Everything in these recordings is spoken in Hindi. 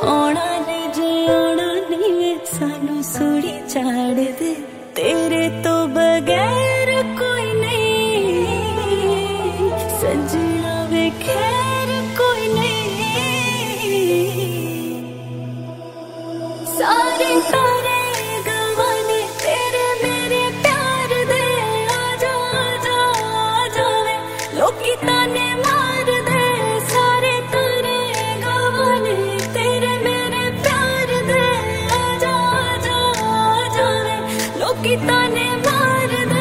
आना नहीं जे आना नहीं सानू सूड़ी चाड़ दे तेरे तो बगैर कोई नहीं सजना वे खैर कोई नहीं सारे तारे गवाने तेरे मेरे प्यार दे आजा आजा आजा वे लोकी ताने मार दे सारे तारे गवाने तेरे मेरे प्यार दे आजा आजा आजा वे लोकी ताने मार दे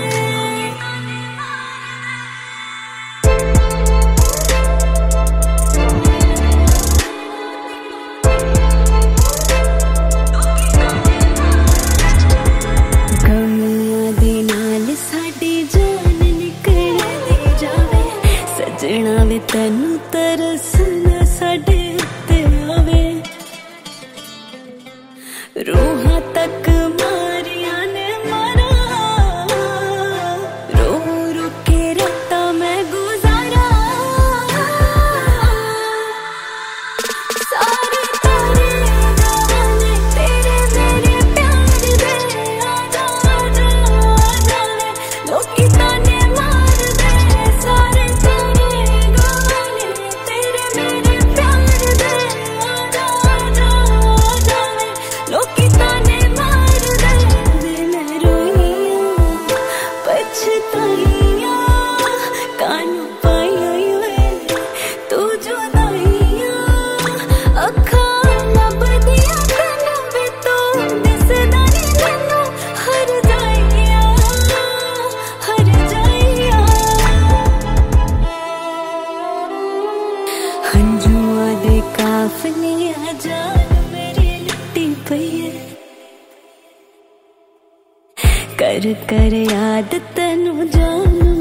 सजना वे तेनू तरस ना साडे उत्ते आवे रूहां तक मारिया ने मारा रो रो के राता मैं गुजारा सारे तारे गवाने तेरे मेरे प्यार दे आजा आजा आजा वे लोकी ताने मार दे सारे हंजुआ दे काफले जान मेरी लुटी पई है कर कर याद तैनू जान